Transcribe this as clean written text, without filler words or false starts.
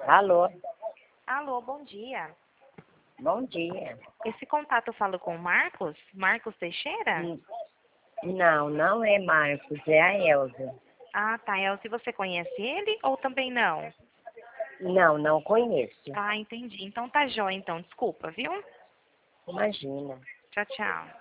Alô, Alô, bom dia. bom dia. Esse contato eu falo com o Marcos? Marcos Teixeira? Hum, Não, não é Marcos, é a Elza. Ah, tá. Elze, você conhece ele ou também não? Não, não conheço. Ah, entendi. Então tá jóia, então. Desculpa, viu? Imagina. Tchau, tchau.